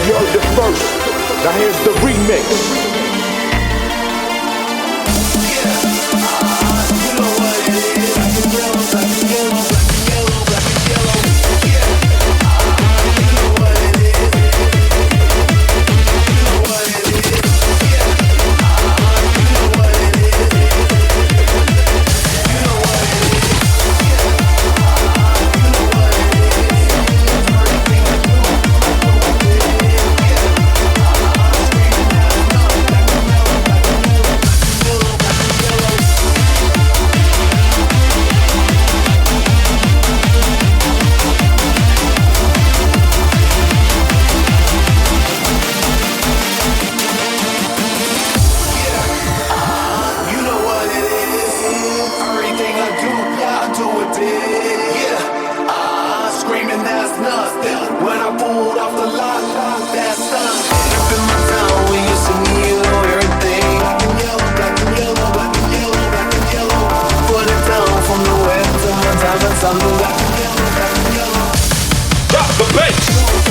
You heard the first. Now here's the remix. When I pulled off the lot, that's done. Up in my town, we used to need everything. Black and yellow, black and yellow, black and yellow. Put it down from the west to my time and sun. Black and yellow, black and yellow. Drop the bass.